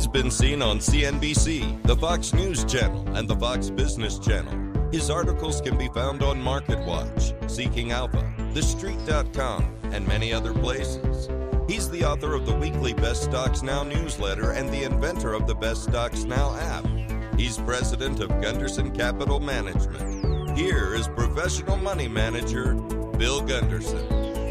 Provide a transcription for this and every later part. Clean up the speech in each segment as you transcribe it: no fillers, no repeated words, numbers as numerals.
He's been seen on CNBC, the Fox News Channel, and the Fox Business Channel. His articles can be found on MarketWatch, Seeking Alpha, TheStreet.com, and many other places. He's the author of the weekly Best Stocks Now newsletter and the inventor of the Best Stocks Now app. He's president of Gunderson Capital Management. Here is professional money manager, Bill Gunderson.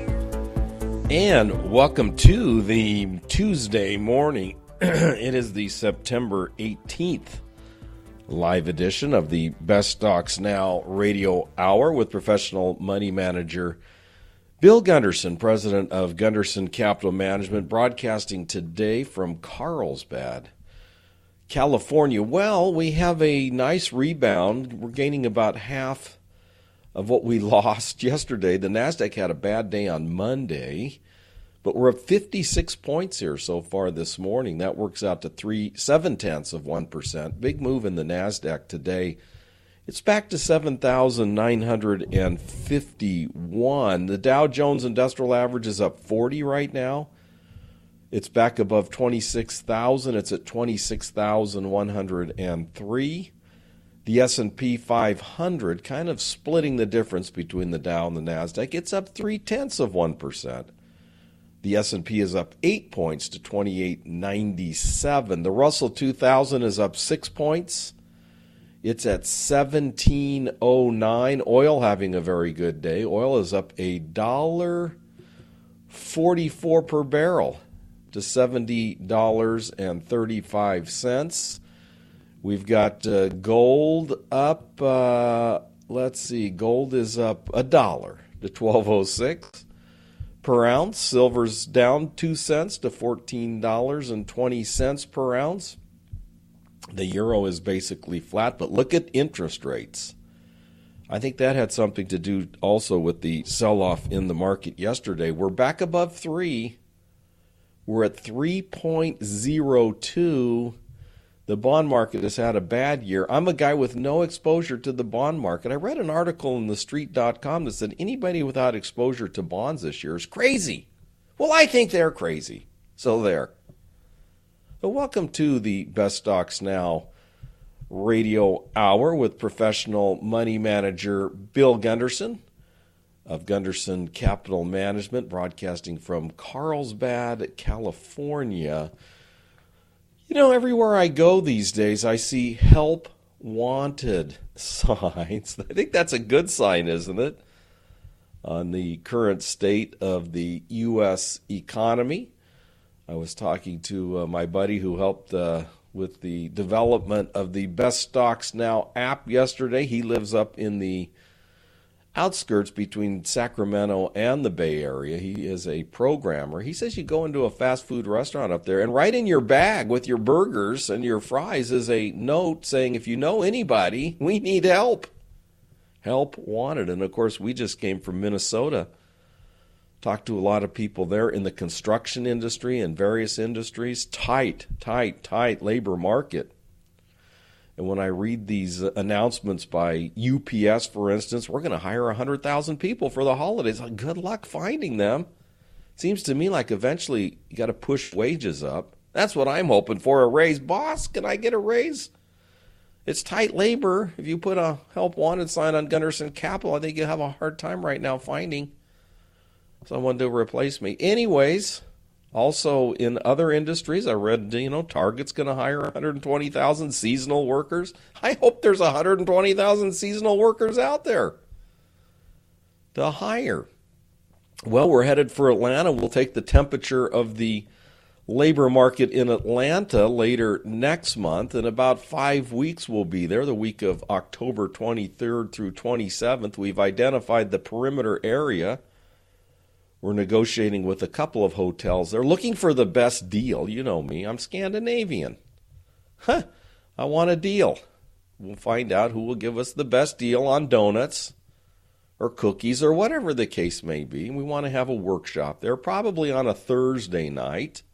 And welcome to the Tuesday morning. It is the September 18th live edition of the Best Stocks Now radio hour with professional money manager Bill Gunderson, president of Gunderson Capital Management, broadcasting today from Carlsbad, California. Well, we have a nice rebound. We're gaining about half of what we lost yesterday. The NASDAQ had a bad day on Monday, but we're up 56 points here so far this morning. That works out to 0.7%. Big move in the NASDAQ today. It's back to 7,951. The Dow Jones Industrial Average is up 40 right now. It's back above 26,000. It's at 26,103. The S&P 500 kind of splitting the difference between the Dow and the NASDAQ. It's up 0.3%. The S&P is up 8 points to 2897. The Russell 2000 is up 6 points. It's at 1709. Oil having a very good day. Oil is up $1.44 per barrel to $70.35. We've got gold up. Gold is up $1 to $12.06 per ounce. Silver's down 2 cents to $14.20 per ounce. The euro is basically flat, but look at interest rates. I think that had something to do also with the sell-off in the market yesterday. We're back above 3. We're at 3.02. The bond market has had a bad year. I'm a guy with no exposure to the bond market. I read an article in TheStreet.com that said anybody without exposure to bonds this year is crazy. Well, I think they're crazy. So there. Well, welcome to the Best Stocks Now radio hour with professional money manager Bill Gunderson of Gunderson Capital Management, broadcasting from Carlsbad, California. You know, everywhere I go these days, I see help wanted signs. I think that's a good sign, isn't it? On the current state of the U.S. economy. I was talking to my buddy who helped with the development of the Best Stocks Now app yesterday. He lives up in the outskirts between Sacramento and the Bay Area. He is a programmer. He says you go into a fast food restaurant up there, and right in your bag with your burgers and your fries is a note saying, if you know anybody, we need help. Help wanted. And, of course, we just came from Minnesota. Talked to a lot of people there in the construction industry and various industries. Tight labor market. And when I read these announcements by UPS, for instance, we're going to hire 100,000 people for the holidays. Good luck finding them. Seems to me like eventually you got to push wages up. That's what I'm hoping for, a raise. Boss, can I get a raise? It's tight labor. If you put a help wanted sign on Gunderson Capital, I think you'll have a hard time right now finding someone to replace me. Anyways, also in other industries, I read, Target's going to hire 120,000 seasonal workers. I hope there's 120,000 seasonal workers out there to hire. Well, we're headed for Atlanta. We'll take the temperature of the labor market in Atlanta later next month. In about 5 weeks, we'll be there, the week of October 23rd through 27th. We've identified the perimeter area. We're negotiating with a couple of hotels. They're looking for the best deal. You know me. I'm Scandinavian. I want a deal. We'll find out who will give us the best deal on donuts or cookies or whatever the case may be. We want to have a workshop there, probably on a Thursday night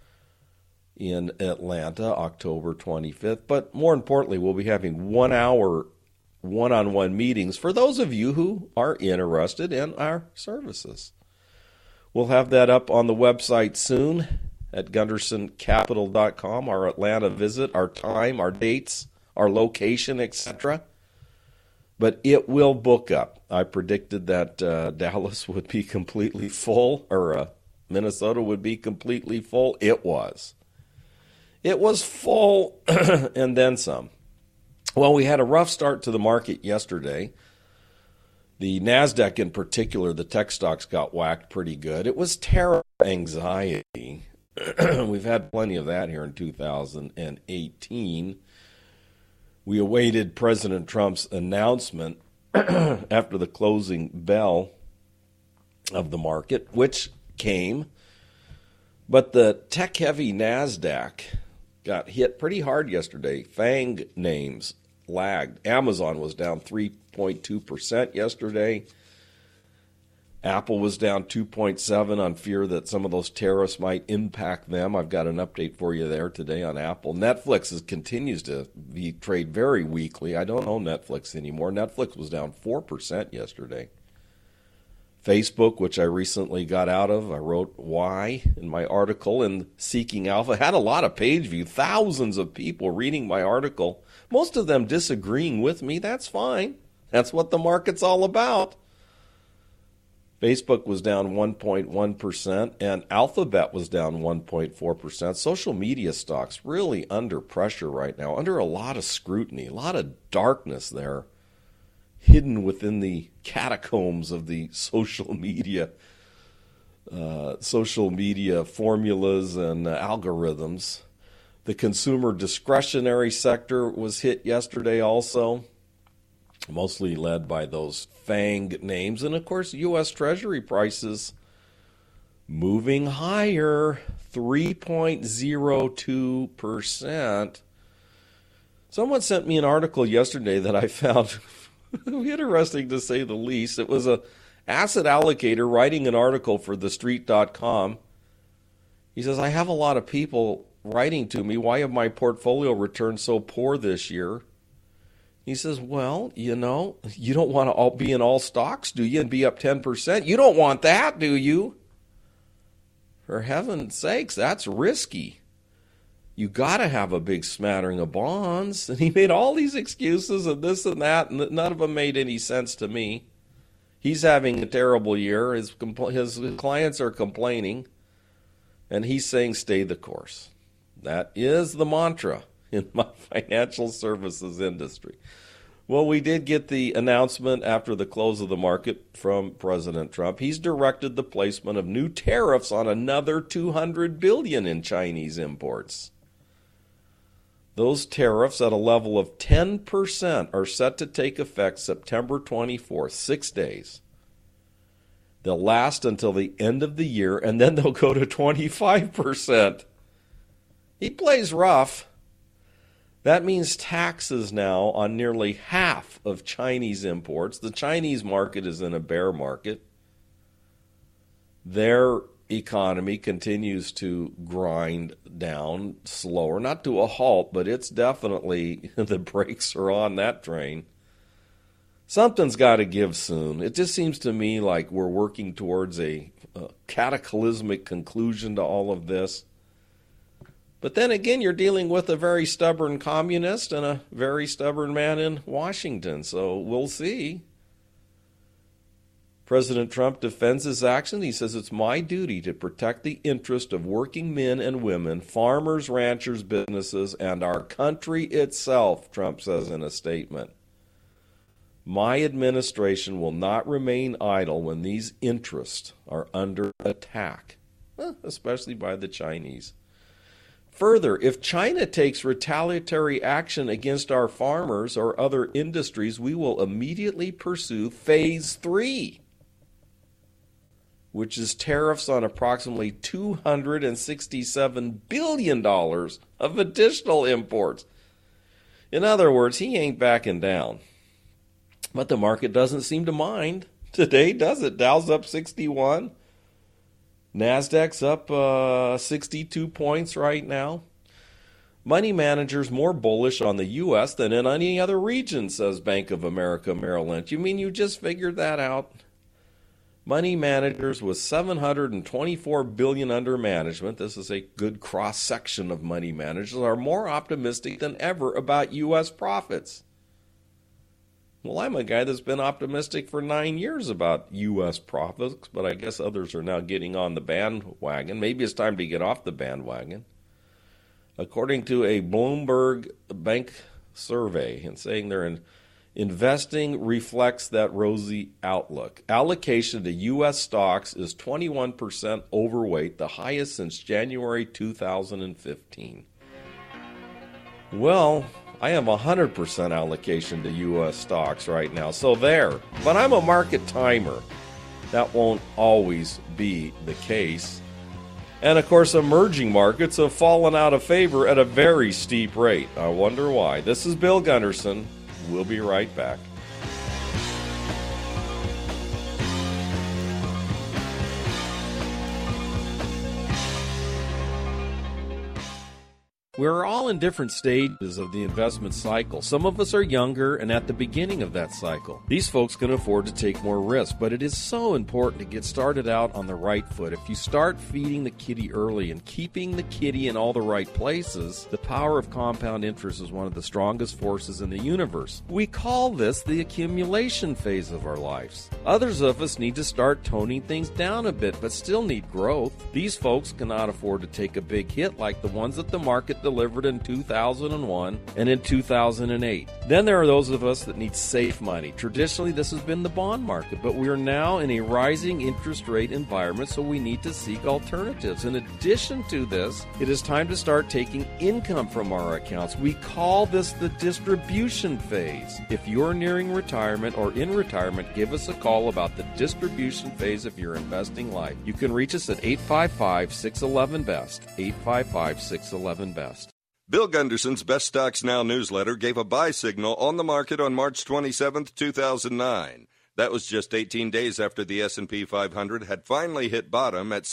in Atlanta, October 25th. But more importantly, we'll be having 1 hour one-on-one meetings for those of you who are interested in our services. We'll have that up on the website soon. at GundersonCapital.com, our Atlanta visit, our time, our dates, our location, etc. But it will book up. I predicted that Dallas would be completely full, or Minnesota would be completely full. It was. It was full and then some. Well, we had a rough start to the market yesterday. The NASDAQ in particular, the tech stocks got whacked pretty good. It was tariff anxiety. We've had plenty of that here in 2018. We awaited President Trump's announcement after the closing bell of the market, which came. But the tech-heavy NASDAQ got hit pretty hard yesterday. FANG names lagged. Amazon was down 3.2% yesterday. Apple was down 2.7% on fear that some of those tariffs might impact them. I've got an update for you there today on Apple. Netflix continues to trade very weakly. I don't own Netflix anymore. Netflix was down 4% yesterday. Facebook, which I recently got out of, I wrote why in my article in Seeking Alpha, had a lot of page view, thousands of people reading my article, most of them disagreeing with me. That's fine. That's what the market's all about. Facebook was down 1.1%, and Alphabet was down 1.4%. Social media stocks really under pressure right now, under a lot of scrutiny, a lot of darkness there, hidden within the catacombs of the social media formulas and algorithms. The consumer discretionary sector was hit yesterday also, mostly led by those FANG names. And, of course, U.S. Treasury prices moving higher, 3.02%. Someone sent me an article yesterday that I found interesting to say the least. It was a asset allocator writing an article for TheStreet.com. He says, I have a lot of people writing to me, why have my portfolio returns so poor this year? He says, well, you know, you don't want to all be in all stocks, do you, and be up 10%? You don't want that, do you? For heaven's sakes, that's risky. You got to have a big smattering of bonds. And he made all these excuses and this and that, and none of them made any sense to me. He's having a terrible year. His clients are complaining, and he's saying stay the course. That is the mantra in my financial services industry. Well, we did get the announcement after the close of the market from President Trump. He's directed the placement of new tariffs on another $200 billion in Chinese imports. Those tariffs at a level of 10% are set to take effect September 24th, 6 days. They'll last until the end of the year, and then they'll go to 25%. He plays rough. That means taxes now on nearly half of Chinese imports. The Chinese market is in a bear market. Their economy continues to grind down slower, not to a halt, but it's definitely, the brakes are on that train. Something's got to give soon. It just seems to me like we're working towards a cataclysmic conclusion to all of this. But then again, you're dealing with a very stubborn communist and a very stubborn man in Washington, so we'll see. President Trump defends his action. He says, it's my duty to protect the interest of working men and women, farmers, ranchers, businesses, and our country itself, Trump says in a statement. My administration will not remain idle when these interests are under attack, especially by the Chinese. Further, if China takes retaliatory action against our farmers or other industries, we will immediately pursue Phase 3, which is tariffs on approximately $267 billion of additional imports. In other words, he ain't backing down. But the market doesn't seem to mind today, does it? Dow's up 61. NASDAQ's up 62 points right now. Money managers more bullish on the U.S. than in any other region, says Bank of America Merrill Lynch. You mean you just figured that out? Money managers with $724 billion under management, this is a good cross-section of money managers, are more optimistic than ever about U.S. profits. Well, I'm a guy that's been optimistic for 9 years about U.S. profits, but I guess others are now getting on the bandwagon. Maybe it's time to get off the bandwagon. According to a Bloomberg Bank survey, and saying they're investing reflects that rosy outlook. Allocation to U.S. stocks is 21% overweight, the highest since January 2015. Well, I have 100% allocation to U.S. stocks right now, so there. But I'm a market timer. That won't always be the case. And of course, emerging markets have fallen out of favor at a very steep rate. I wonder why. This is Bill Gunderson. We'll be right back. We're all in different stages of the investment cycle. Some of us are younger and at the beginning of that cycle. These folks can afford to take more risk, but it is so important to get started out on the right foot. If you start feeding the kitty early and keeping the kitty in all the right places, the power of compound interest is one of the strongest forces in the universe. We call this the accumulation phase of our lives. Others of us need to start toning things down a bit, but still need growth. These folks cannot afford to take a big hit like the ones that the market delivered in 2001 and in 2008. Then there are those of us that need safe money. Traditionally, this has been the bond market, but we are now in a rising interest rate environment, so we need to seek alternatives. In addition to this, it is time to start taking income from our accounts. We call this the distribution phase. If you're nearing retirement or in retirement, give us a call about the distribution phase of your investing life. You can reach us at 855-611-BEST, 855-611-BEST. Bill Gunderson's Best Stocks Now newsletter gave a buy signal on the market on March 27, 2009. That was just 18 days after the S&P 500 had finally hit bottom at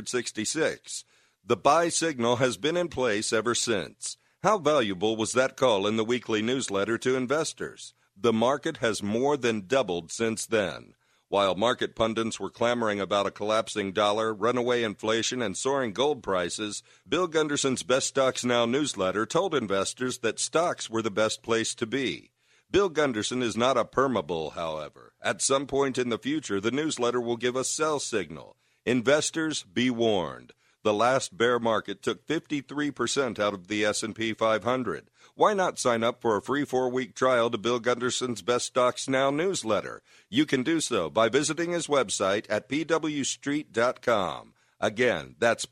666. The buy signal has been in place ever since. How valuable was that call in the weekly newsletter to investors? The market has more than doubled since then. While market pundits were clamoring about a collapsing dollar, runaway inflation, and soaring gold prices, Bill Gunderson's Best Stocks Now newsletter told investors that stocks were the best place to be. Bill Gunderson is not a permabull, however. At some point in the future, the newsletter will give a sell signal. Investors, be warned. The last bear market took 53% out of the S&P 500. Why not sign up for a free 4-week trial to Bill Gunderson's Best Stocks Now newsletter? You can do so by visiting his website at pwstreet.com. Again, that's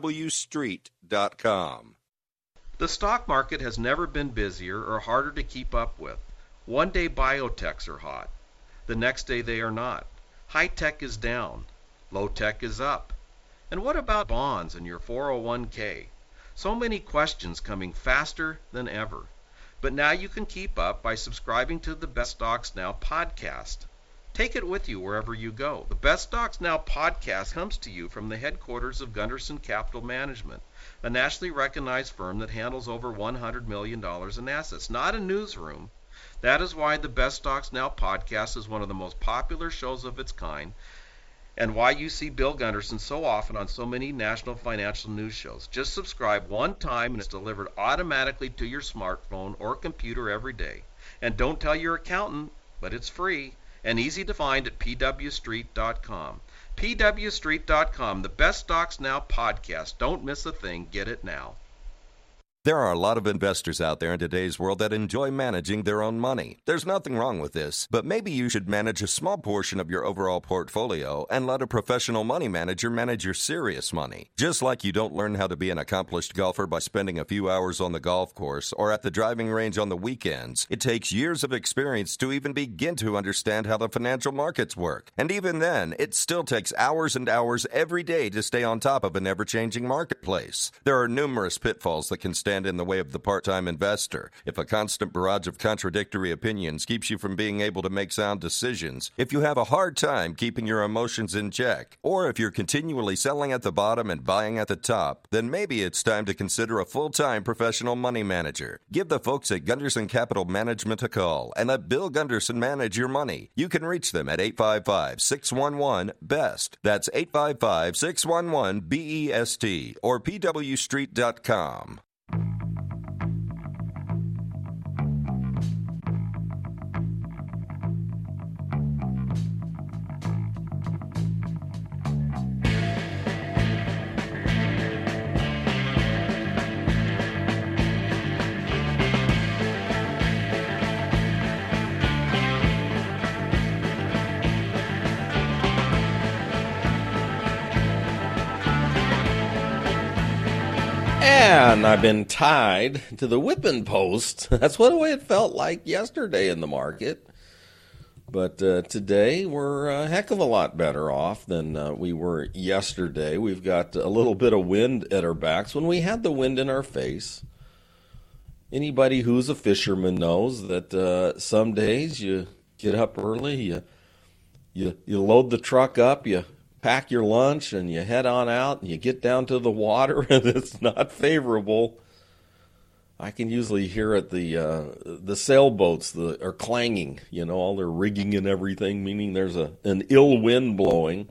pwstreet.com. The stock market has never been busier or harder to keep up with. One day biotechs are hot. The next day they are not. High tech is down. Low tech is up. And what about bonds and your 401k? So many questions coming faster than ever. But now you can keep up by subscribing to the Best Stocks Now podcast. Take it with you wherever you go. The Best Stocks Now podcast comes to you from the headquarters of Gunderson Capital Management, a nationally recognized firm that handles over $100 million in assets, not a newsroom. That is why the Best Stocks Now podcast is one of the most popular shows of its kind, and why you see Bill Gunderson so often on so many national financial news shows. Just subscribe one time and it's delivered automatically to your smartphone or computer every day. And don't tell your accountant, but it's free and easy to find at pwstreet.com. pwstreet.com, the Best Stocks Now podcast. Don't miss a thing. Get it now. There are a lot of investors out there in today's world that enjoy managing their own money. There's nothing wrong with this, but maybe you should manage a small portion of your overall portfolio and let a professional money manager manage your serious money. Just like you don't learn how to be an accomplished golfer by spending a few hours on the golf course or at the driving range on the weekends, it takes years of experience to even begin to understand how the financial markets work. And even then, it still takes hours and hours every day to stay on top of an ever-changing marketplace. There are numerous pitfalls that can stand stand in the way of the part-time investor, if a constant barrage of contradictory opinions keeps you from being able to make sound decisions, if you have a hard time keeping your emotions in check, or if you're continually selling at the bottom and buying at the top, then maybe it's time to consider a full-time professional money manager. Give the folks at Gunderson Capital Management a call and let Bill Gunderson manage your money. You can reach them at 855-611-BEST. That's 855-611-BEST or pwstreet.com. And I've been tied to the whipping post. That's what the way it felt like yesterday in the market. But today we're a heck of a lot better off than we were yesterday. We've got a little bit of wind at our backs. When we had the wind in our face, anybody who's a fisherman knows that some days you get up early, you load the truck up, you pack your lunch, and you head on out, and you get down to the water, and it's not favorable. I can usually hear it, the sailboats are clanging, all their rigging and everything, meaning there's an ill wind blowing.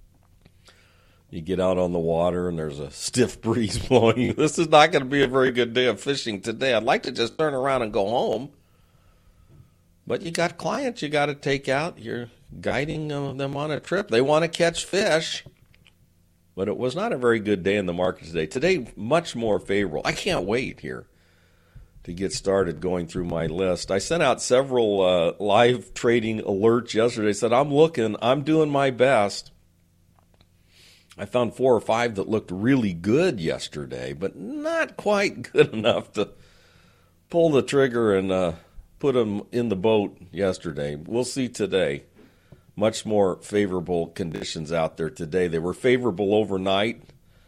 You get out on the water, and there's a stiff breeze blowing. This is not going to be a very good day of fishing today. I'd like to just turn around and go home. But you got clients you got to take out. You're guiding them on a trip. They want to catch fish. But it was not a very good day in the market today. Today, much more favorable. I can't wait here to get started going through my list. I sent out several live trading alerts yesterday. I said, I'm doing my best. I found 4 or 5 that looked really good yesterday, but not quite good enough to pull the trigger and put them in the boat yesterday. We'll see today. Much more favorable conditions out there today. They were favorable overnight.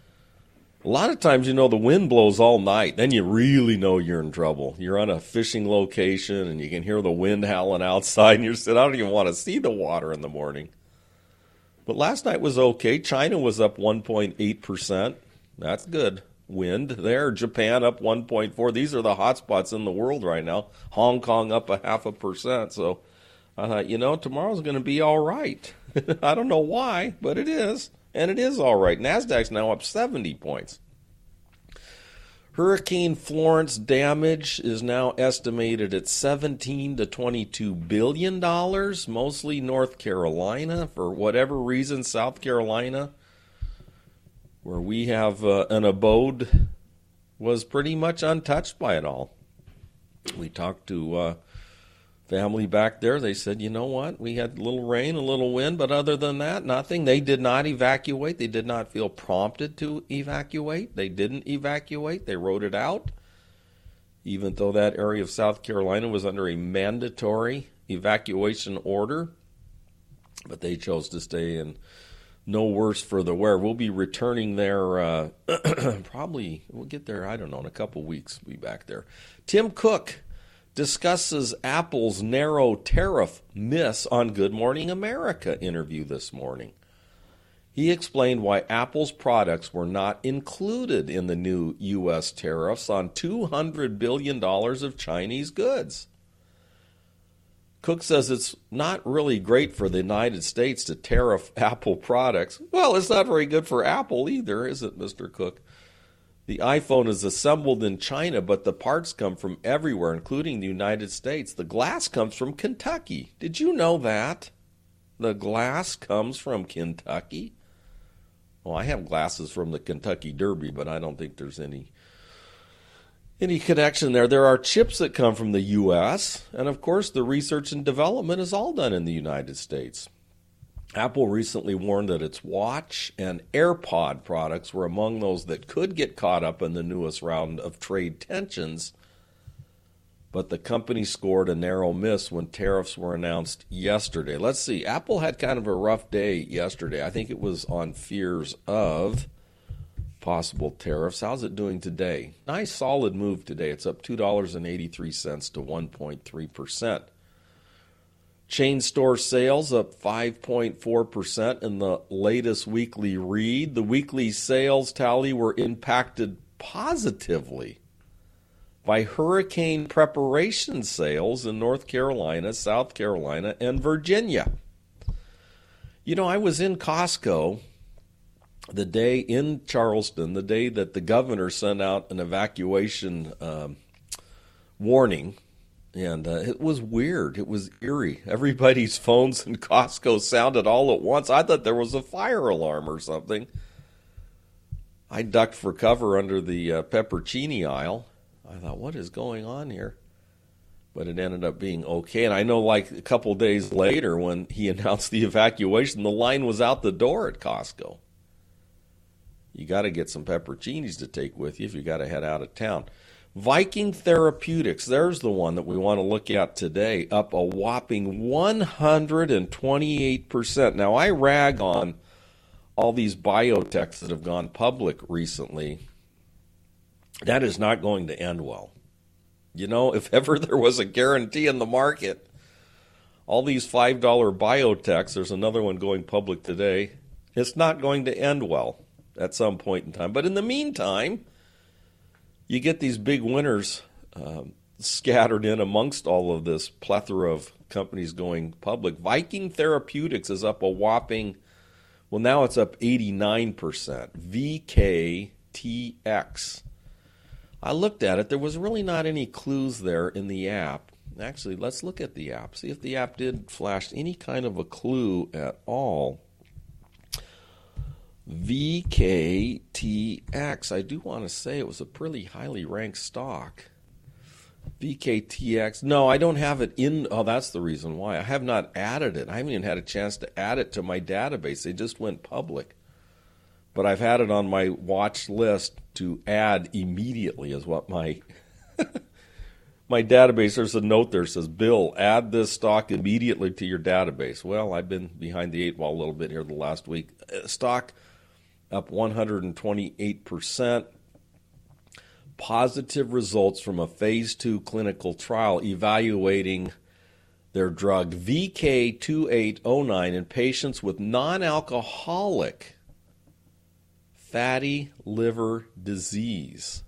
A lot of times, the wind blows all night. Then you really know you're in trouble. You're on a fishing location, and you can hear the wind howling outside, and you're saying, I don't even want to see the water in the morning. But last night was okay. China was up 1.8%. That's good. Wind there. Japan up 1.4. These are the hot spots in the world right now. Hong Kong up 0.5%. So I thought, tomorrow's going to be all right. I don't know why, but it is. And it is all right. NASDAQ's now up 70 points. Hurricane Florence damage is now estimated at $17 to $22 billion, mostly North Carolina. For whatever reason, South Carolina, where we have an abode, was pretty much untouched by it all. We talked to family back there. They said, you know what, we had a little rain, a little wind, but other than that, nothing. They did not evacuate. They did not feel prompted to evacuate. They didn't evacuate. They wrote it out, even though that area of South Carolina was under a mandatory evacuation order. But they chose to stay in. No worse for the wear. We'll be returning there probably, we'll get there, I don't know, in a couple weeks. We'll be back there. Tim Cook discusses Apple's narrow tariff miss on Good Morning America interview this morning. He explained why Apple's products were not included in the new U.S. tariffs on $200 billion of Chinese goods. Cook says it's not really great for the United States to tariff Apple products. Well, it's not very good for Apple either, is it, Mr. Cook? The iPhone is assembled in China, but the parts come from everywhere, including the United States. The glass comes from Kentucky. Did you know that? The glass comes from Kentucky? Well, I have glasses from the Kentucky Derby, but I don't think there's any connection there. There are chips that come from the U.S., and of course the research and development is all done in the United States. Apple recently warned that its Watch and AirPod products were among those that could get caught up in the newest round of trade tensions, but the company scored a narrow miss when tariffs were announced yesterday. Let's see, Apple had kind of a rough day yesterday. I think it was on fears of possible tariffs. How's it doing today? Nice solid move today. It's up $2.83 to 1.3%. Chain store sales up 5.4% in the latest weekly read. The weekly sales tally were impacted positively by hurricane preparation sales in North Carolina, South Carolina, and Virginia. You know, I was in Costco the day in Charleston, the day that the governor sent out an evacuation warning. And it was weird. It was eerie. Everybody's phones in Costco sounded all at once. I thought there was a fire alarm or something. I ducked for cover under the peppercini aisle. I thought, what is going on here? But it ended up being okay. And I know like a couple days later when he announced the evacuation, the line was out the door at Costco. You got to get some pepperoncinis to take with you if you got to head out of town. Viking Therapeutics, there's the one that we want to look at today, up a whopping 128%. Now, I rag on all these biotechs that have gone public recently. That is not going to end well. You know, if ever there was a guarantee in the market, all these $5 biotechs, there's another one going public today, it's not going to end well at some point in time. But in the meantime, you get these big winners scattered in amongst all of this plethora of companies going public. Viking Therapeutics is up a whopping, well, now it's up 89%. VKTX. I looked at it. There was really not any clues there in the app. Actually, let's look at the app. See if the app did flash any kind of a clue at all. VKTX. I do want to say it was a pretty highly ranked stock. VKTX. No, I don't have it in. Oh, that's the reason why. I have not added it. I haven't even had a chance to add it to my database. They just went public. But I've had it on my watch list to add immediately is what my my database, there's a note there that says, Bill, add this stock immediately to your database. Well, I've been behind the eight ball a little bit here the last week. Stock up 128%. Positive results from a phase 2 clinical trial evaluating their drug VK2809 in patients with non-alcoholic fatty liver disease.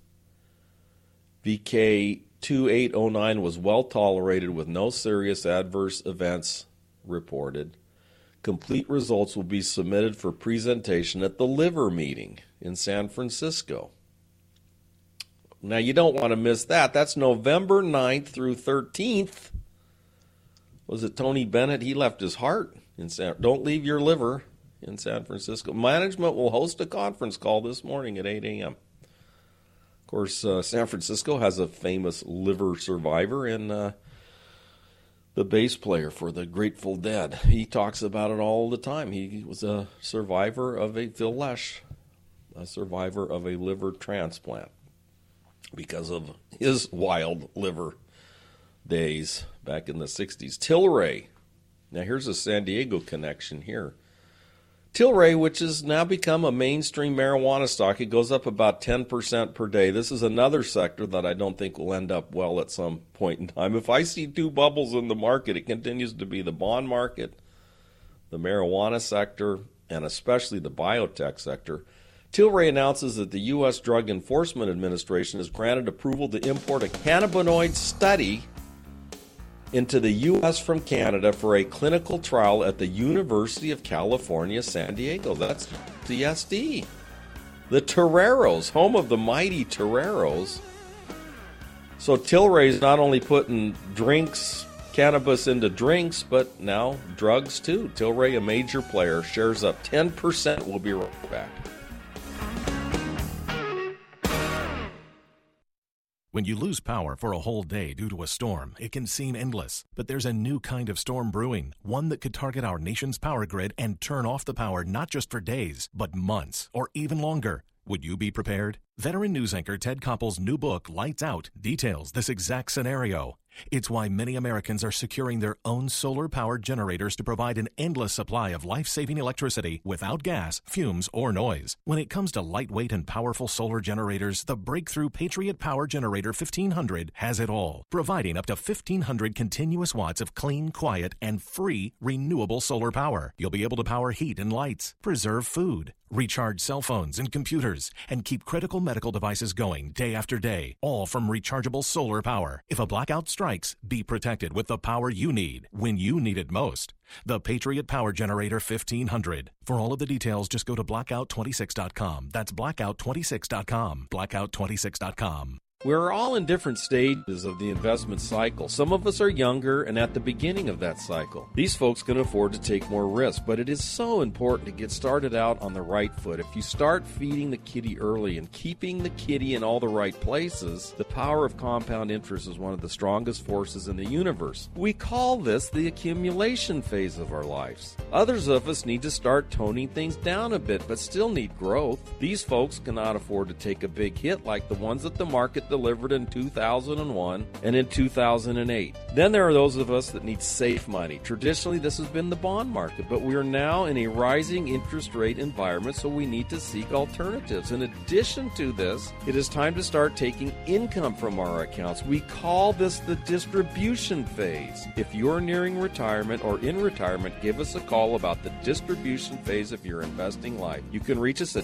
VK2809 was well tolerated with no serious adverse events reported. Complete results will be submitted for presentation at the liver meeting in San Francisco. Now, you don't want to miss that. That's November 9th through 13th. Was it Tony Bennett? He left his heart in Don't leave your liver in San Francisco. Management will host a conference call this morning at 8 a.m. Of course, San Francisco has a famous liver survivor in the bass player for the Grateful Dead. He talks about it all the time. He was a survivor of Phil Lesh, a survivor of a liver transplant because of his wild liver days back in the 60s. Tilray. Now here's a San Diego connection here. Tilray, which has now become a mainstream marijuana stock, it goes up about 10% per day. This is another sector that I don't think will end up well at some point in time. If I see two bubbles in the market, it continues to be the bond market, the marijuana sector, and especially the biotech sector. Tilray announces that the U.S. Drug Enforcement Administration has granted approval to import a cannabinoid study into the U.S. from Canada for a clinical trial at the University of California, San Diego. That's CSD. The Toreros, home of the mighty Toreros. So Tilray's not only putting cannabis into drinks, but now drugs too. Tilray, a major player, shares up 10%. We'll be right back. When you lose power for a whole day due to a storm, it can seem endless. But there's a new kind of storm brewing, one that could target our nation's power grid and turn off the power not just for days, but months or even longer. Would you be prepared? Veteran news anchor Ted Koppel's new book, Lights Out, details this exact scenario. It's why many Americans are securing their own solar-powered generators to provide an endless supply of life-saving electricity without gas, fumes, or noise. When it comes to lightweight and powerful solar generators, the breakthrough Patriot Power Generator 1500 has it all, providing up to 1,500 continuous watts of clean, quiet, and free renewable solar power. You'll be able to power heat and lights, preserve food, recharge cell phones and computers, and keep critical medical devices going day after day, all from rechargeable solar power. If a blackout strikes, be protected with the power you need when you need it most. The Patriot Power Generator 1500. For all of the details, just go to blackout26.com. That's blackout26.com. Blackout26.com. We're all in different stages of the investment cycle. Some of us are younger and at the beginning of that cycle. These folks can afford to take more risk, but it is so important to get started out on the right foot. If you start feeding the kitty early and keeping the kitty in all the right places, the power of compound interest is one of the strongest forces in the universe. We call this the accumulation phase of our lives. Others of us need to start toning things down a bit, but still need growth. These folks cannot afford to take a big hit like the ones that the market delivered in 2001 and in 2008. Then there are those of us that need safe money. Traditionally, this has been the bond market, but we are now in a rising interest rate environment, so we need to seek alternatives. In addition to this, it is time to start taking income from our accounts. We call this the distribution phase. If you're nearing retirement or in retirement, give us a call about the distribution phase of your investing life. You can reach us at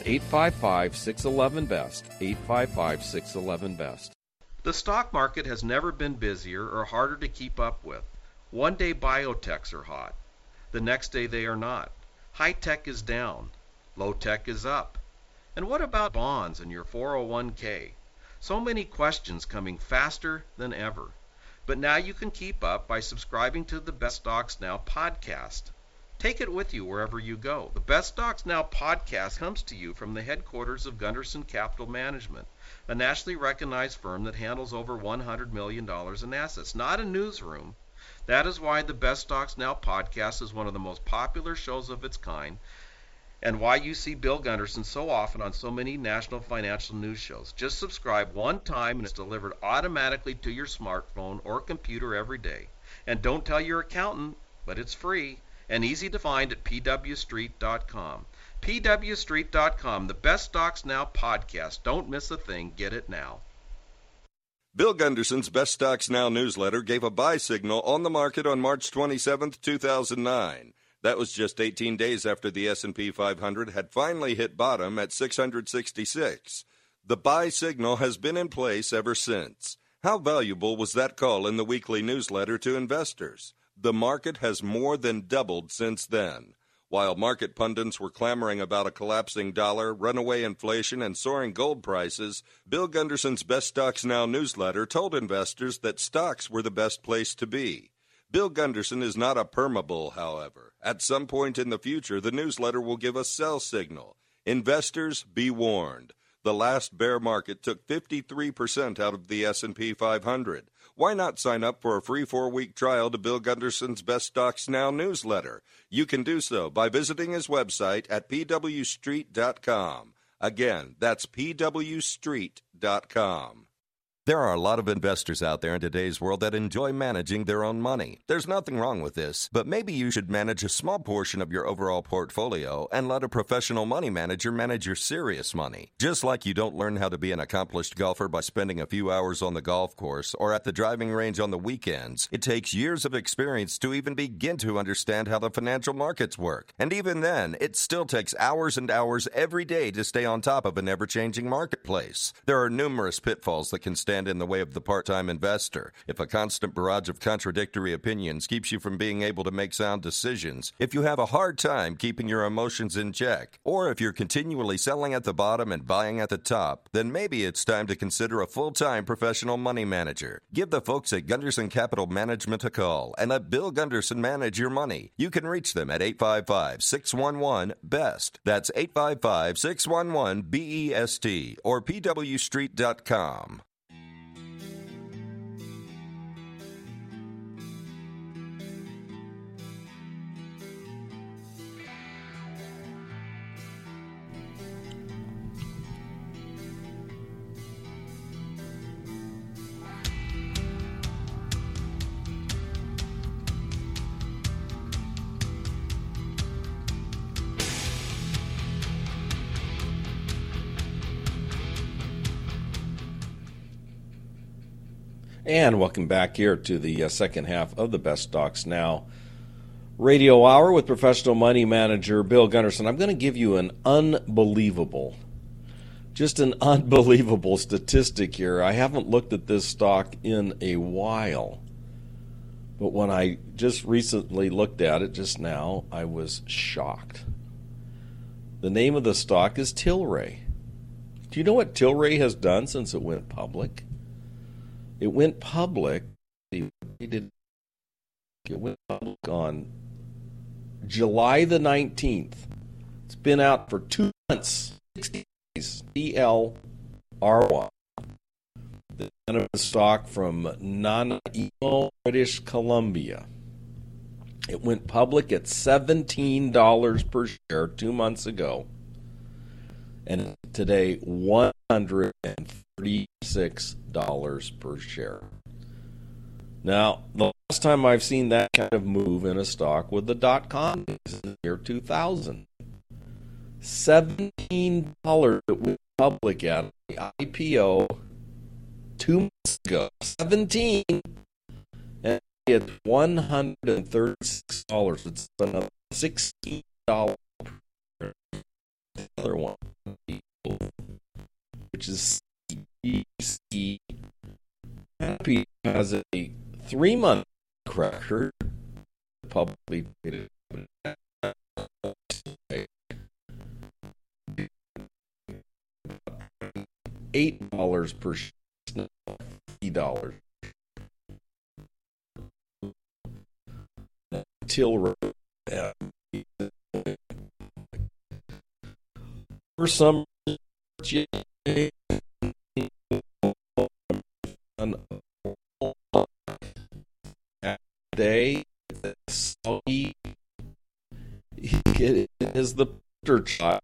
855-611-BEST, 855-611-BEST. The stock market has never been busier or harder to keep up with. One day biotechs are hot. The next day they are not. High tech is down. Low tech is up. And what about bonds and your 401k? So many questions coming faster than ever. But now you can keep up by subscribing to the Best Stocks Now podcast. Take it with you wherever you go. The Best Stocks Now podcast comes to you from the headquarters of Gunderson Capital Management, a nationally recognized firm that handles over $100 million in assets, not a newsroom. That is why the Best Stocks Now podcast is one of the most popular shows of its kind, and why you see Bill Gunderson so often on so many national financial news shows. Just subscribe one time and it's delivered automatically to your smartphone or computer every day. And don't tell your accountant, but it's free and easy to find at pwstreet.com. pwstreet.com, the Best Stocks Now podcast. Don't miss a thing. Get it now. Bill Gunderson's Best Stocks Now newsletter gave a buy signal on the market on March 27, 2009. That was just 18 days after the S&P 500 had finally hit bottom at 666. The buy signal has been in place ever since. How valuable was that call in the weekly newsletter to investors? The market has more than doubled since then. While market pundits were clamoring about a collapsing dollar, runaway inflation, and soaring gold prices, Bill Gunderson's Best Stocks Now newsletter told investors that stocks were the best place to be. Bill Gunderson is not a permabull, however. At some point in the future, the newsletter will give a sell signal. Investors, be warned. The last bear market took 53% out of the S&P 500. Why not sign up for a free 4-week trial to Bill Gunderson's Best Stocks Now newsletter? You can do so by visiting his website at pwstreet.com. Again, that's pwstreet.com. There are a lot of investors out there in today's world that enjoy managing their own money. There's nothing wrong with this, but maybe you should manage a small portion of your overall portfolio and let a professional money manager manage your serious money. Just like you don't learn how to be an accomplished golfer by spending a few hours on the golf course or at the driving range on the weekends, it takes years of experience to even begin to understand how the financial markets work. And even then, it still takes hours and hours every day to stay on top of an ever-changing marketplace. There are numerous pitfalls that can stand in the way of the part-time investor. If a constant barrage of contradictory opinions keeps you from being able to make sound decisions, if you have a hard time keeping your emotions in check, or if you're continually selling at the bottom and buying at the top, then maybe it's time to consider a full-time professional money manager. Give the folks at Gunderson Capital Management a call and let Bill Gunderson manage your money. You can reach them at 855-611-BEST. That's 855-611-BEST or pwstreet.com. And welcome back here to the second half of the Best Stocks Now radio hour with professional money manager Bill Gunderson. I'm going to give you an unbelievable statistic here. I haven't looked at this stock in a while, but when I just recently looked at it just now, I was shocked. The name of the stock is Tilray. Do you know what Tilray has done since it went public? It went public on July the 19th. It's been out for 2 months, 60 days. TLRY. The stock from Nanaimo, British Columbia. It went public at $17 per share 2 months ago. And today, $136 per share. Now, the last time I've seen that kind of move in a stock with the .com is in the year 2000. $17 that went public at the IPO 2 months ago. 17, and it's $136. It's another $16 per share. The other one, which is CEC. Happy has a 3-month record, publicly traded $8 per share, $50. Tilray. For some day, it is the poster child.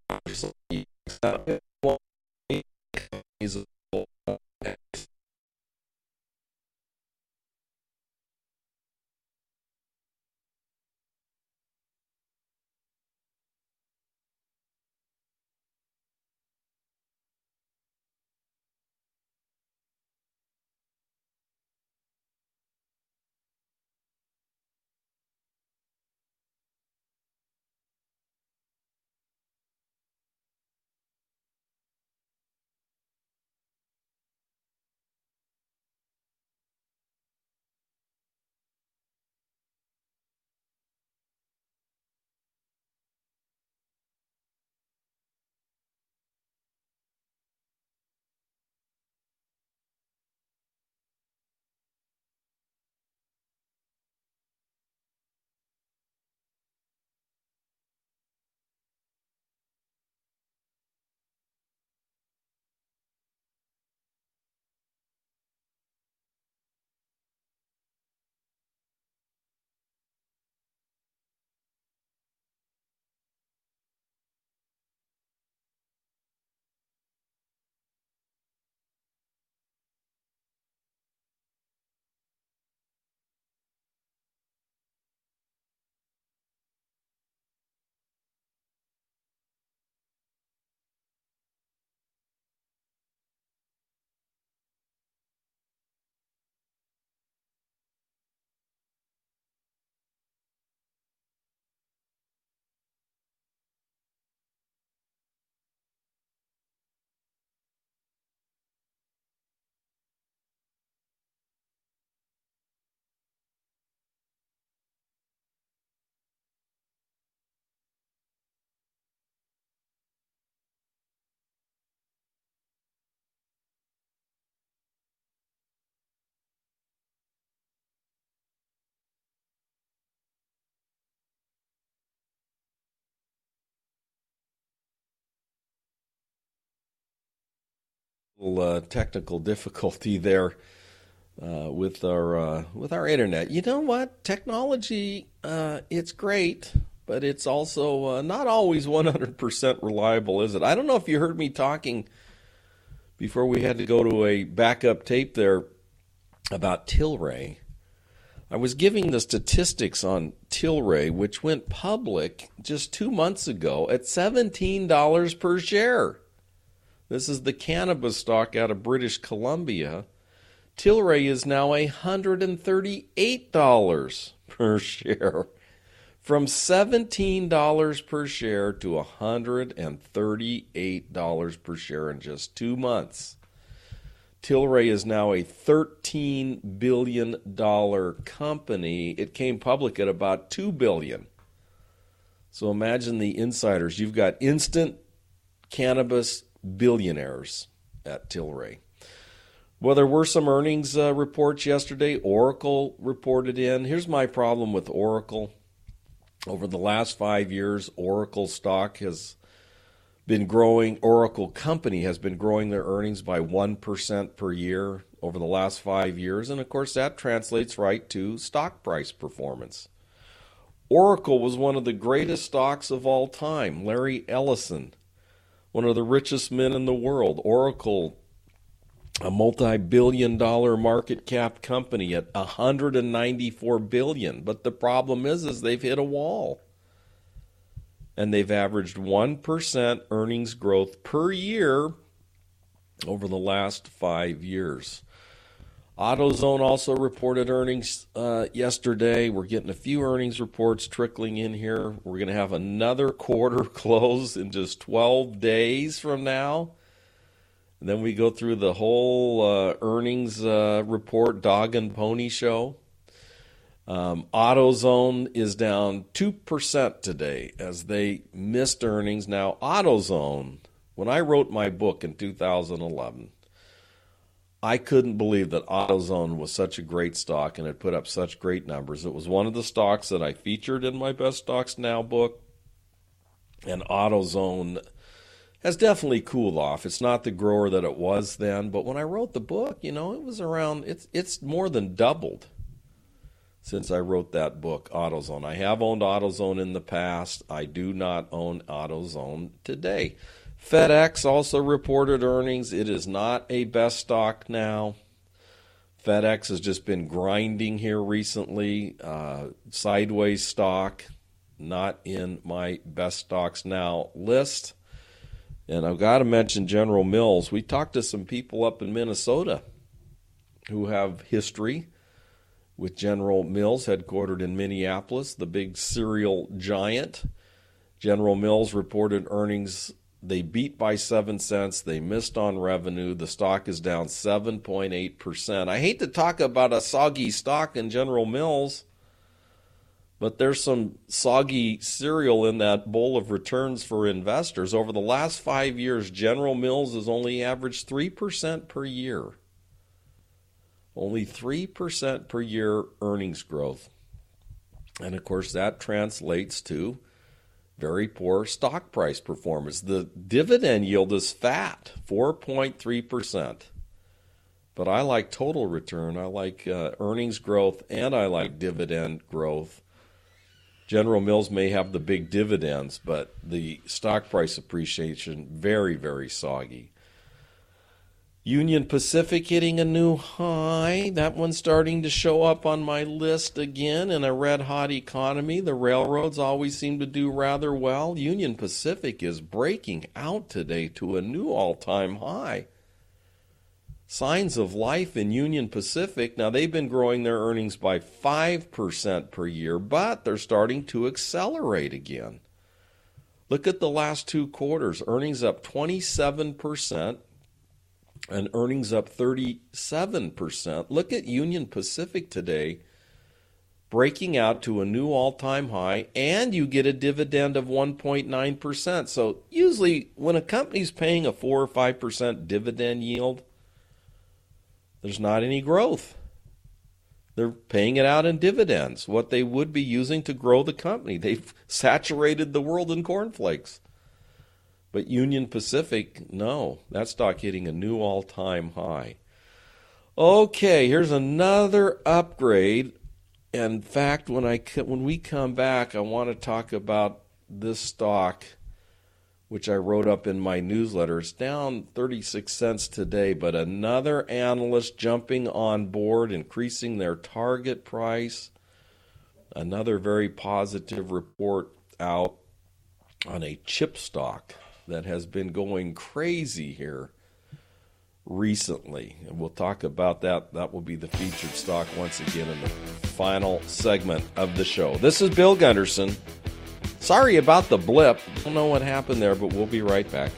Technical difficulty there with our internet. You know what? Technology, it's great, but it's also not always 100% reliable, is it? I don't know if you heard me talking before we had to go to a backup tape there about Tilray. I was giving the statistics on Tilray, which went public just 2 months ago at $17 per share. This is the cannabis stock out of British Columbia. Tilray is now $138 per share. From $17 per share to $138 per share in just 2 months. Tilray is now a $13 billion company. It came public at about $2 billion. So imagine the insiders. You've got instant cannabis billionaires at Tilray. Well, there were some earnings reports yesterday. Oracle reported in. Here's my problem with Oracle. Over the last 5 years, Oracle stock has been growing. Oracle company has been growing their earnings by 1% per year over the last 5 years. And, of course, that translates right to stock price performance. Oracle was one of the greatest stocks of all time. Larry Ellison, one of the richest men in the world. Oracle, a multi-billion-dollar market cap company at $194 billion. But the problem is they've hit a wall. And they've averaged 1% earnings growth per year over the last 5 years. AutoZone also reported earnings yesterday. We're getting a few earnings reports trickling in here. We're going to have another quarter close in just 12 days from now. And then we go through the whole earnings report dog and pony show. AutoZone is down 2% today as they missed earnings. Now, AutoZone, when I wrote my book in 2011, I couldn't believe that AutoZone was such a great stock and had put up such great numbers. It was one of the stocks that I featured in my Best Stocks Now book, and AutoZone has definitely cooled off. It's not the grower that it was then, but when I wrote the book, it was around, it's more than doubled since I wrote that book, AutoZone. I have owned AutoZone in the past. I do not own AutoZone today. FedEx also reported earnings. It is not a best stock now. FedEx has just been grinding here recently. Sideways stock, not in my Best Stocks Now list. And I've got to mention General Mills. We talked to some people up in Minnesota who have history with General Mills, headquartered in Minneapolis, the big cereal giant. General Mills reported earnings. They beat by 7 cents. They missed on revenue. The stock is down 7.8%. I hate to talk about a soggy stock in General Mills, but there's some soggy cereal in that bowl of returns for investors. Over the last 5 years, General Mills has only averaged 3% per year. Only 3% per year earnings growth. And, of course, that translates to very poor stock price performance. The dividend yield is fat, 4.3%. But I like total return. I like earnings growth, and I like dividend growth. General Mills may have the big dividends, but the stock price appreciation, very, very soggy. Union Pacific hitting a new high. That one's starting to show up on my list again. In a red-hot economy, the railroads always seem to do rather well. Union Pacific is breaking out today to a new all-time high. Signs of life in Union Pacific. Now, they've been growing their earnings by 5% per year, but they're starting to accelerate again. Look at the last 2 quarters. Earnings up 27%. And earnings up 37%. Look at Union Pacific today, breaking out to a new all-time high, and you get a dividend of 1.9%. So usually when a company's paying a 4 or 5% dividend yield, there's not any growth. They're paying it out in dividends, what they would be using to grow the company. They've saturated the world in cornflakes. But Union Pacific, no, that stock hitting a new all-time high. Okay, here's another upgrade. In fact, when we come back, I want to talk about this stock, which I wrote up in my newsletter. It's down 36 cents today, but another analyst jumping on board, increasing their target price. Another very positive report out on a chip stock that has been going crazy here recently. And we'll talk about that. That will be the featured stock once again in the final segment of the show. This is Bill Gunderson. Sorry about the blip. Don't know what happened there, but we'll be right back.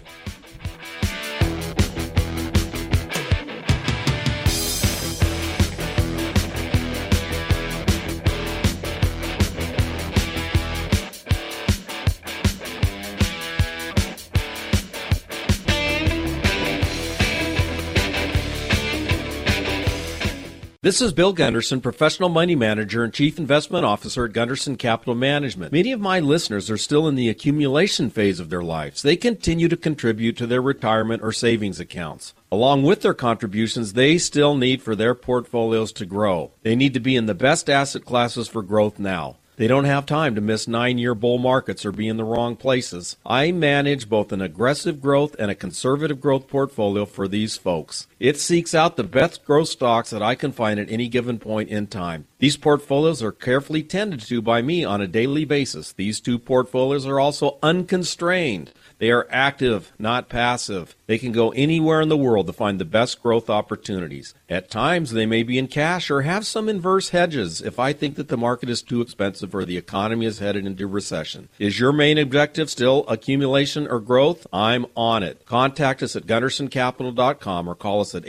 This is Bill Gunderson, Professional Money Manager and Chief Investment Officer at Gunderson Capital Management. Many of my listeners are still in the accumulation phase of their lives. They continue to contribute to their retirement or savings accounts. Along with their contributions, they still need for their portfolios to grow. They need to be in the best asset classes for growth now. They don't have time to miss 9-year bull markets or be in the wrong places. I manage both an aggressive growth and a conservative growth portfolio for these folks. It seeks out the best growth stocks that I can find at any given point in time. These portfolios are carefully tended to by me on a daily basis. These two portfolios are also unconstrained. They are active, not passive. They can go anywhere in the world to find the best growth opportunities. At times, they may be in cash or have some inverse hedges if I think that the market is too expensive or the economy is headed into recession. Is your main objective still accumulation or growth? I'm on it. Contact us at GundersonCapital.com or call us at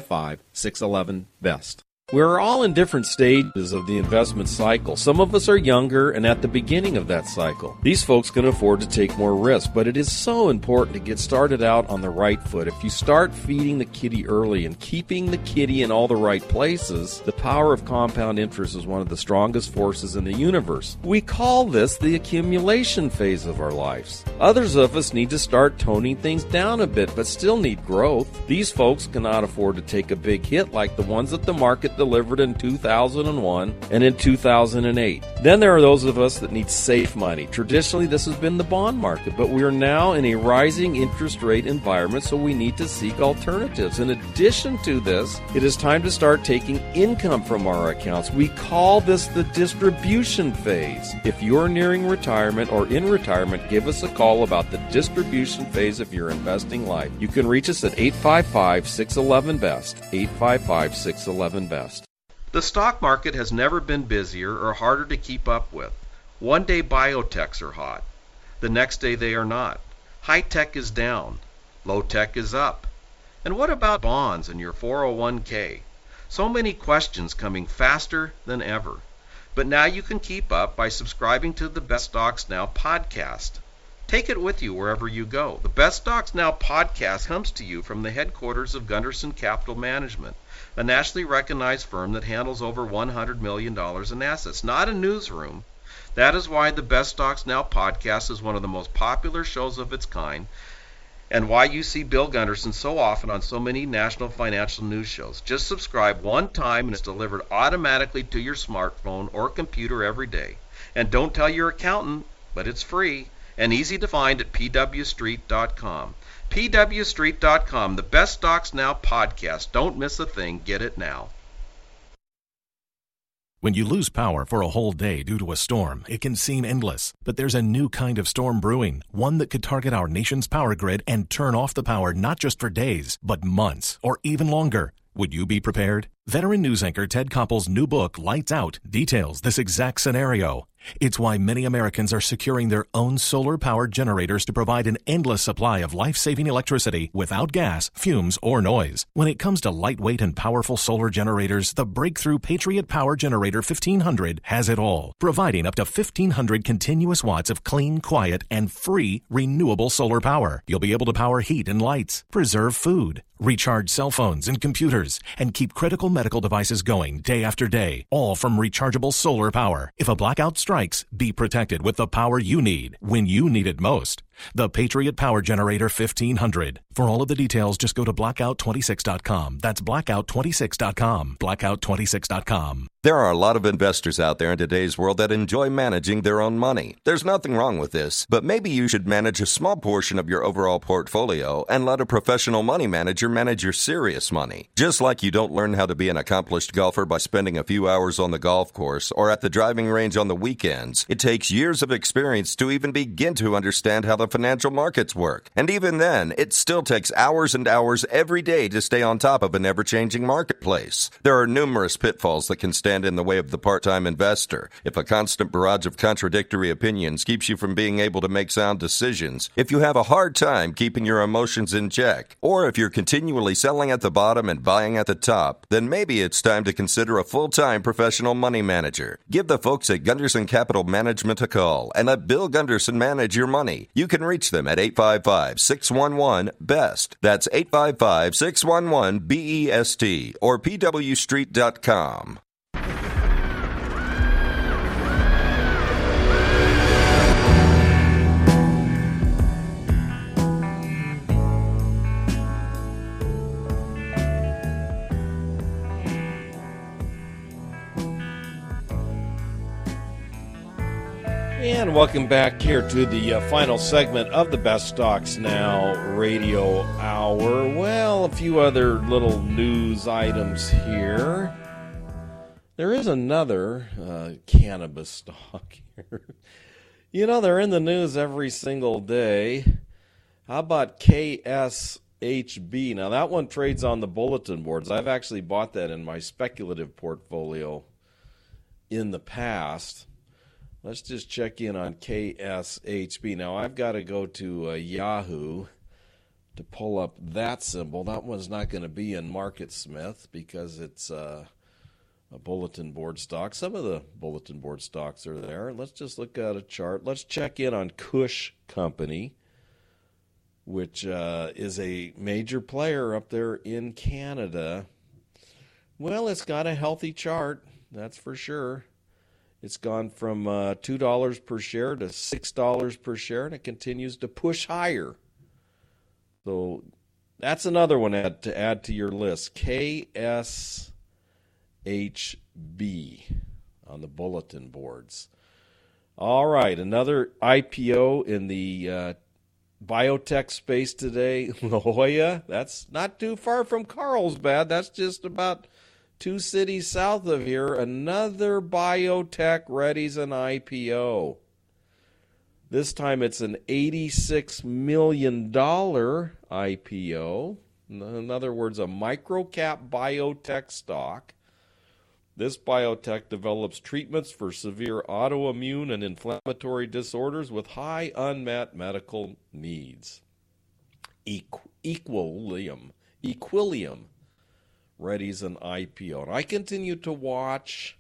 855-611-BEST. We're all in different stages of the investment cycle. Some of us are younger and at the beginning of that cycle. These folks can afford to take more risk, but it is so important to get started out on the right foot. If you start feeding the kitty early and keeping the kitty in all the right places, the power of compound interest is one of the strongest forces in the universe. We call this the accumulation phase of our lives. Others of us need to start toning things down a bit, but still need growth. These folks cannot afford to take a big hit like the ones that the market delivered in 2001 and in 2008. Then there are those of us that need safe money. Traditionally, this has been the bond market, but we are now in a rising interest rate environment, so we need to seek alternatives. In addition to this, it is time to start taking income from our accounts. We call this the distribution phase. If you're nearing retirement or in retirement, give us a call about the distribution phase of your investing life. You can reach us at 855-611-BEST, 855-611-BEST. The stock market has never been busier or harder to keep up with. One day biotechs are hot. The next day they are not. High tech is down. Low tech is up. And what about bonds and your 401k? So many questions coming faster than ever. But now you can keep up by subscribing to the Best Stocks Now podcast. Take it with you wherever you go. The Best Stocks Now podcast comes to you from the headquarters of Gunderson Capital Management, a nationally recognized firm that handles over $100 million in assets, not a newsroom. That is why the Best Stocks Now podcast is one of the most popular shows of its kind, and why you see Bill Gunderson so often on so many national financial news shows. Just subscribe one time and it's delivered automatically to your smartphone or computer every day. And don't tell your accountant, but it's free and easy to find at pwstreet.com. pwstreet.com, the Best Stocks Now podcast. Don't miss a thing. Get it now. When you lose power for a whole day due to a storm, it can seem endless. But there's a new kind of storm brewing, one that could target our nation's power grid and turn off the power not just for days, but months or even longer. Would you be prepared? Veteran news anchor Ted Koppel's new book, Lights Out, details this exact scenario. It's why many Americans are securing their own solar-powered generators to provide an endless supply of life-saving electricity without gas, fumes, or noise. When it comes to lightweight and powerful solar generators, the breakthrough Patriot Power Generator 1500 has it all, providing up to 1,500 continuous watts of clean, quiet, and free renewable solar power. You'll be able to power heat and lights, preserve food, recharge cell phones and computers, and keep critical medical devices going day after day, all from rechargeable solar power. If a blackout strikes, be protected with the power you need when you need it most. The Patriot Power Generator 1500. For all of the details, just go to blackout26.com. That's blackout26.com. Blackout26.com. There are a lot of investors out there in today's world that enjoy managing their own money. There's nothing wrong with this, but maybe you should manage a small portion of your overall portfolio and let a professional money manager manage your serious money. Just like you don't learn how to be an accomplished golfer by spending a few hours on the golf course or at the driving range on the weekends, it takes years of experience to even begin to understand how the the financial markets work. And even then, it still takes hours and hours every day to stay on top of an ever-changing marketplace. There are numerous pitfalls that can stand in the way of the part-time investor. If a constant barrage of contradictory opinions keeps you from being able to make sound decisions, if you have a hard time keeping your emotions in check, or if you're continually selling at the bottom and buying at the top, then maybe it's time to consider a full-time professional money manager. Give the folks at Gunderson Capital Management a call and let Bill Gunderson manage your money. You can reach them at 855-611-BEST. That's 855-611-BEST or pwstreet.com. And welcome back here to the final segment of the Best Stocks Now radio hour. Well, a few other little news items here. There is another cannabis stock here. You know, they're in the news every single day. How about KSHB? Now, that one trades on the bulletin boards. I've actually bought that in my speculative portfolio in the past. Let's just check in on KSHB. Now, I've got to go to Yahoo to pull up that symbol. That one's not going to be in MarketSmith because it's a bulletin board stock. Some of the bulletin board stocks are there. Let's just look at a chart. Let's check in on Kush Company, which is a major player up there in Canada. Well, it's got a healthy chart, that's for sure. It's gone from $2 per share to $6 per share, and it continues to push higher. So that's another one to add to your list. KSHB on the bulletin boards. All right, another IPO in the biotech space today. La Jolla, that's not too far from Carlsbad. That's just about 2 cities south of here. Another biotech readies an IPO. This time it's an $86 million IPO. In other words, a micro-cap biotech stock. This biotech develops treatments for severe autoimmune and inflammatory disorders with high unmet medical needs. Equillium readies an IPO. And I continue to watch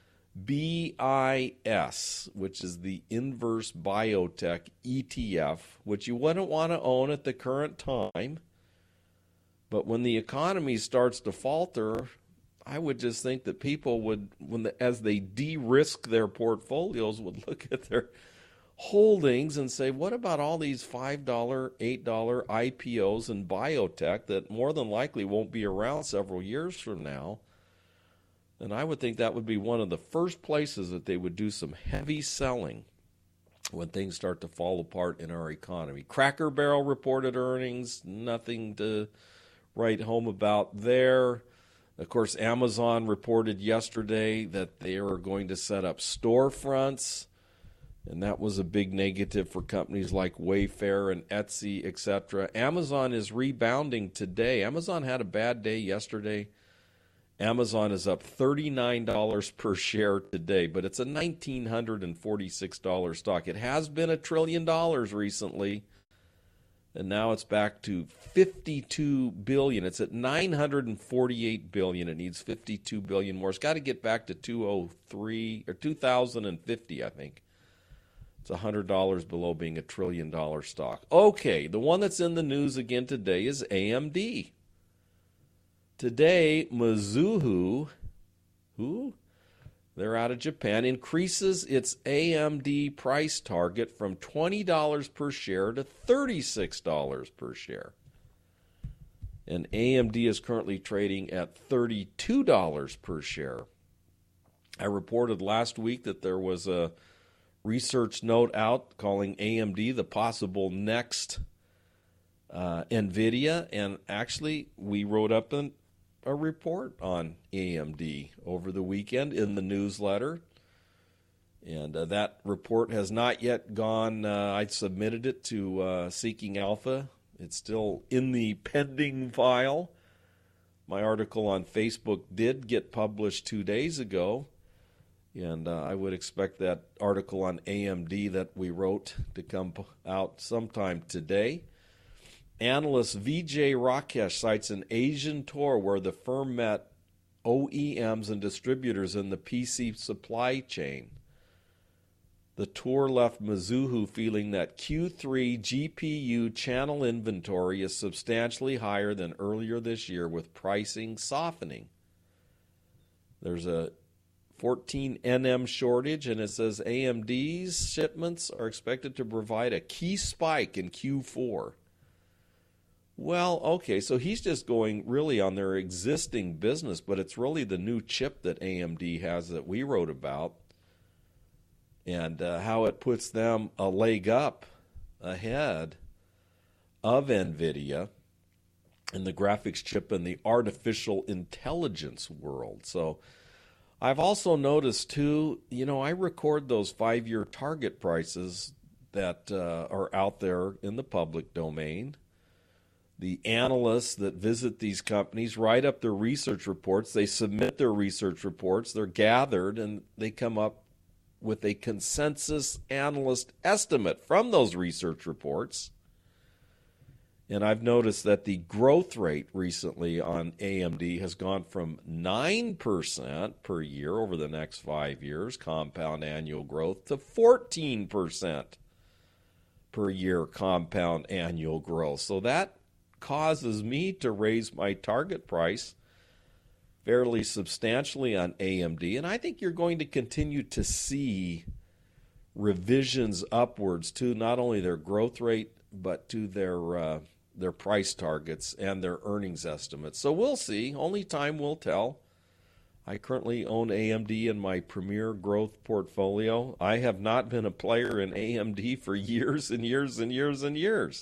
BIS, which is the Inverse Biotech ETF, which you wouldn't want to own at the current time. But when the economy starts to falter, I would just think that people would, as they de-risk their portfolios, would look at their holdings and say, what about all these $5, $8 IPOs in biotech that more than likely won't be around several years from now? And I would think that would be one of the first places that they would do some heavy selling when things start to fall apart in our economy. Cracker Barrel reported earnings, nothing to write home about there. Of course, Amazon reported yesterday that they are going to set up storefronts, and that was a big negative for companies like Wayfair and Etsy, etc. Amazon is rebounding today. Amazon had a bad day yesterday. Amazon is up $39 per share today, but it's a $1,946 stock. It has been $1 trillion recently, and now it's back to $52 billion. It's at $948 billion. It needs $52 billion more. It's got to get back to 2050, I think. It's $100 below being $1 trillion stock. Okay, the one that's in the news again today is AMD. Today, Mizuho, they're out of Japan, increases its AMD price target from $20 per share to $36 per share. And AMD is currently trading at $32 per share. I reported last week that there was a research note out calling AMD the possible next NVIDIA, and actually we wrote up a report on AMD over the weekend in the newsletter. And that report has not yet gone. I submitted it to Seeking Alpha. It's still in the pending file. My article on Facebook did get published 2 days ago, and I would expect that article on AMD that we wrote to come out sometime today. Analyst Vijay Rakesh cites an Asian tour where the firm met OEMs and distributors in the PC supply chain. The tour left Mizuho feeling that Q3 GPU channel inventory is substantially higher than earlier this year, with pricing softening. There's a 14 NM shortage, and it says AMD's shipments are expected to provide a key spike in Q4. Well, okay, so he's just going really on their existing business, but it's really the new chip that AMD has that we wrote about, and how it puts them a leg up ahead of NVIDIA in the graphics chip and the artificial intelligence world. So I've also noticed, too, I record those 5-year target prices that are out there in the public domain. The analysts that visit these companies write up their research reports. They submit their research reports. They're gathered, and they come up with a consensus analyst estimate from those research reports. And I've noticed that the growth rate recently on AMD has gone from 9% per year over the next 5 years, compound annual growth, to 14% per year compound annual growth. So that causes me to raise my target price fairly substantially on AMD, and I think you're going to continue to see revisions upwards to not only their growth rate, but to their price targets and their earnings estimates. So we'll see. Only time will tell. I currently own AMD in my Premier Growth portfolio. I have not been a player in AMD for years and years and years and years.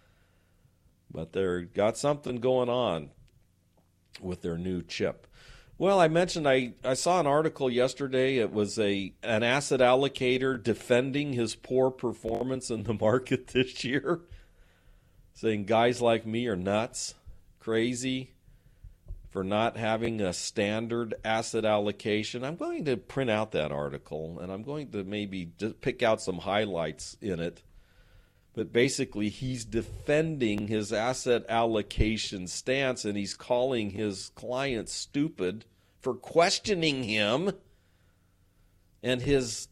But they've got something going on with their new chip. Well, I mentioned I saw an article yesterday. It was an asset allocator defending his poor performance in the market this year, saying guys like me are nuts, crazy for not having a standard asset allocation. I'm going to print out that article, and I'm going to maybe just pick out some highlights in it. But basically, he's defending his asset allocation stance, and he's calling his clients stupid for questioning him and his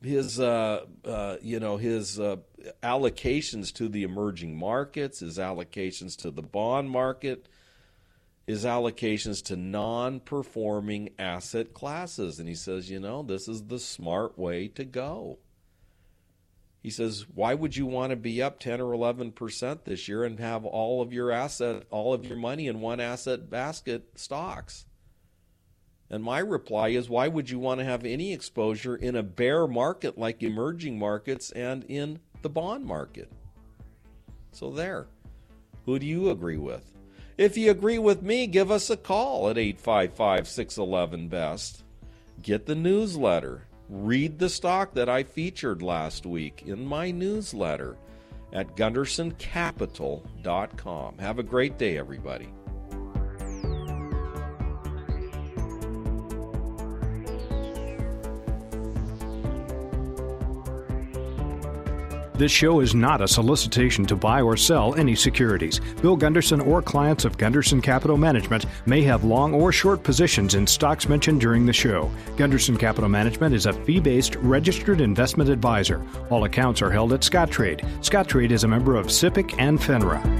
allocations to the emerging markets, his allocations to the bond market, his allocations to non-performing asset classes. And he says, this is the smart way to go. He says, why would you want to be up 10 or 11% this year and have all of your money in one asset basket, stocks? And my reply is, why would you want to have any exposure in a bear market like emerging markets and in the bond market? So there. Who do you agree with? If you agree with me, give us a call at 855-611-BEST. Get the newsletter. Read the stock that I featured last week in my newsletter at GundersonCapital.com. Have a great day, everybody. This show is not a solicitation to buy or sell any securities. Bill Gunderson or clients of Gunderson Capital Management may have long or short positions in stocks mentioned during the show. Gunderson Capital Management is a fee-based registered investment advisor. All accounts are held at Scottrade. Scottrade is a member of SIPC and FINRA.